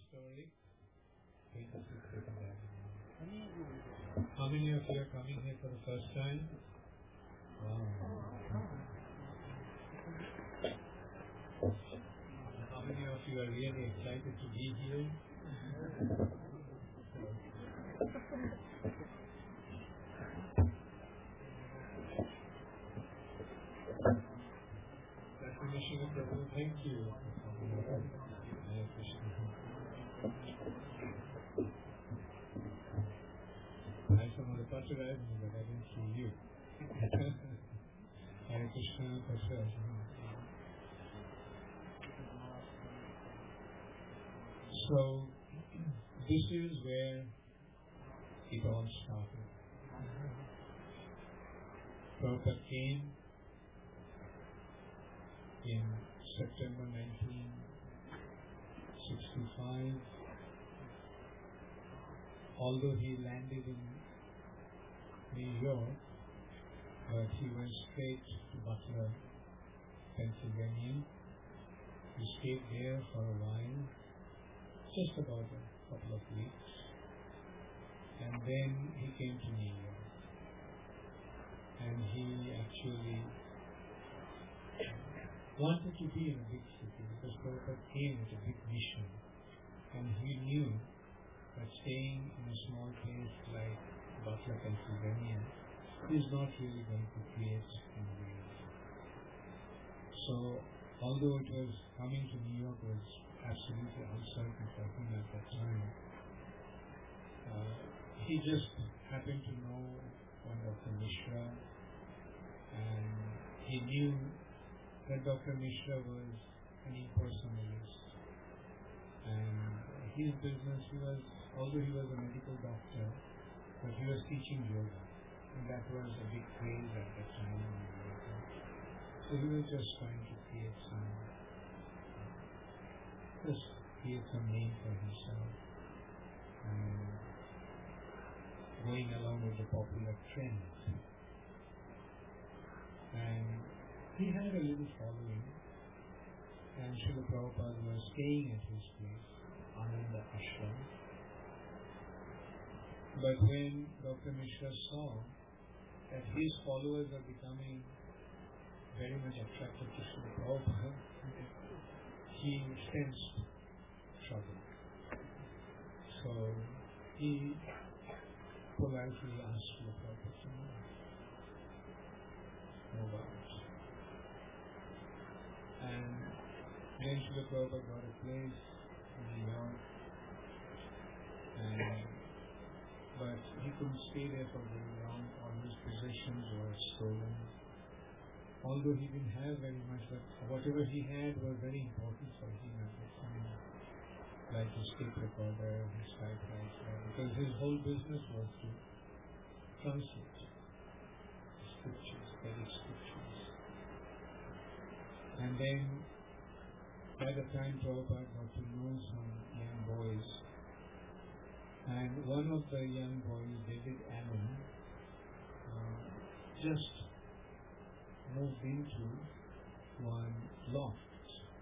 historic 26th Avenue. How many of you are coming here for the first time? Wow. How many of you are really excited to be here? Krishna Prabhu, thank you. Hare Krishna. I saw the Pacharai, but I didn't see you. Hare Krishna, Pacharai. So, this is where it all started. Prabhupada came in September 1965. Although he landed in New York, but he went straight to Butler, Pennsylvania. He stayed there for a while, just about a couple of weeks, and then he came to New York. And he actually wanted to be in a big city because Prabhupada came with a big mission, and he knew that staying in a small place like Butler, Pennsylvania is not really going to create innovation. So, although it was coming to New York was absolutely uncertain for him at that time, he just happened to know one Dr. Mishra, and he knew that Dr. Mishra was an impersonalist, and his business, although he was a medical doctor, but he was teaching yoga, and that was a big craze at that time in America. So he was just trying to create some name for himself, and going along with the popular trend. And he had a little following, and Srila Prabhupada was staying at his place, Ananda Ashram. But when Dr. Mishra saw that his followers were becoming very much attracted to Srila Prabhupada, he sensed trouble. So he politely asked Srila Prabhupada to move out. And then Srila Prabhupada got a place in New York, but he couldn't stay there for very long. All his possessions were stolen. Although he didn't have very much, but whatever he had was very important for him at the time, like his tape recorder, his typewriter, because his whole business was to translate scriptures, Vedic scriptures. And then, by the time Prabhupada got to know some young boys, and one of the young boys, David Allen, just moved into one loft.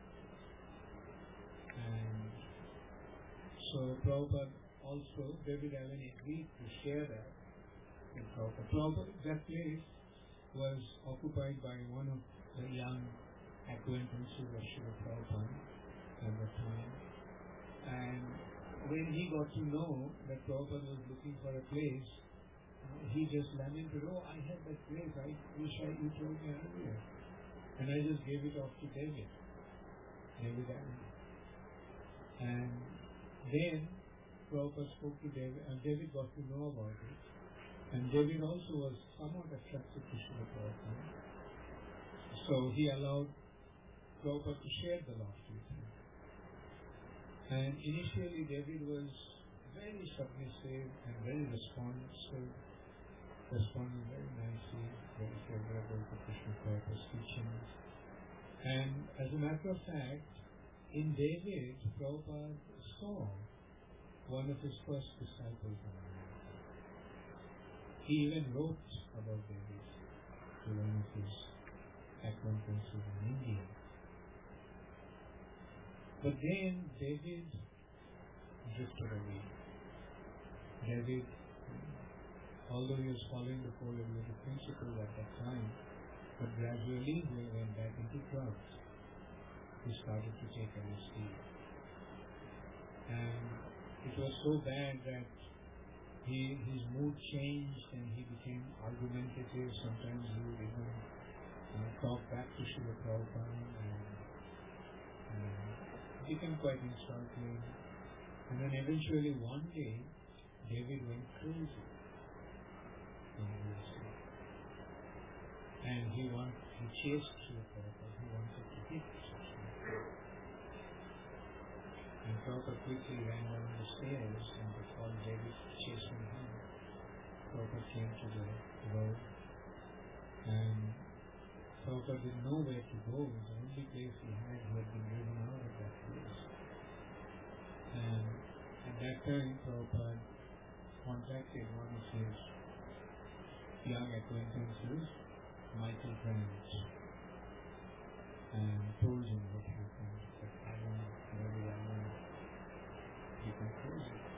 And so Prabhupada also, David Allen agreed to share that with Prabhupada. That place was occupied by one of the young acquaintances of Srila Prabhupada at the time. And when he got to know that Prabhupada was looking for a place, he just lamented, "Oh, I had that place, I wish you told me earlier." And I just gave it off to David Allen. And then Prabhupada spoke to David, and David got to know about it. And David also was somewhat attracted to Srila Prabhupada. So he allowed Prabhupada to share the loft with him. And initially David was very submissive and very responsive, responding very nicely, very favorable to Krishna Prabhupada's teachings. And as a matter of fact, in David, Prabhupada saw one of his first disciples in America. He even wrote about David to one of his acquaintances in India. But then David drifted away. David, although he was following the four religious principles at that time, but gradually he went back into drugs. He started to take LSD. And it was so bad that his mood changed and he became argumentative. Sometimes he would even talk back to Srila Prabhupada and became quite insulting. And then eventually one day, David went crazy. And he chased Srila Prabhupada. He wanted to hit Srila. And Prabhupada quickly ran down the stairs and they saw David chasing him. Prabhupada came to the road and Prabhupada didn't know where to go. It was the only place he had been driven out of that place. And at that time, Prabhupada contacted one of his young acquaintances, Michael Grant, and told him what happened. That maybe he can close it.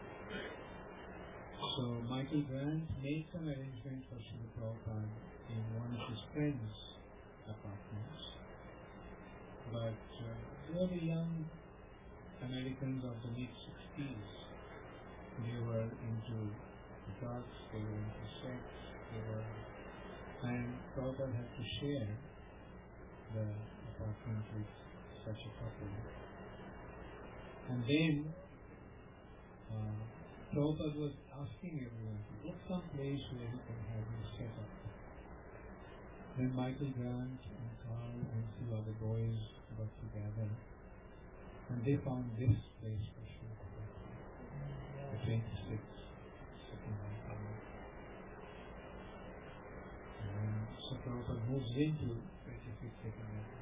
So Michael Grant made some arrangements for Srila Prabhupada in one of his friends' apartments. But they were the young Americans of the mid-60s. They were into drugs, they were into sex, and Prabhupada had to share the apartment with such a couple. And then Prabhupada was asking everyone to get some place where he can have his set up. Then Michael Grant and Carl and a few other boys got together and they found this place for sure. The 26th, second one. And so Prabhupada moves into 26th second one.